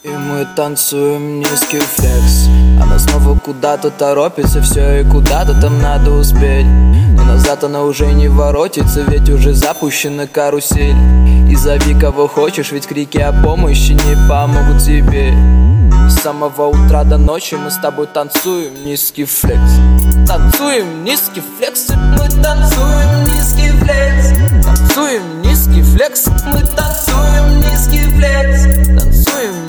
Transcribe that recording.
И мы танцуем низкий флекс. Она снова куда-то торопится, все и куда-то там надо успеть. Но назад она уже не воротится, ведь уже запущена карусель. И зови кого хочешь, ведь крики о помощи не помогут тебе. С самого утра до ночи мы с тобой танцуем низкий флекс. Танцуем низкий флекс, мы танцуем низкий флекс. Танцуем низкий флекс, мы танцуем низкий флекс. Танцуем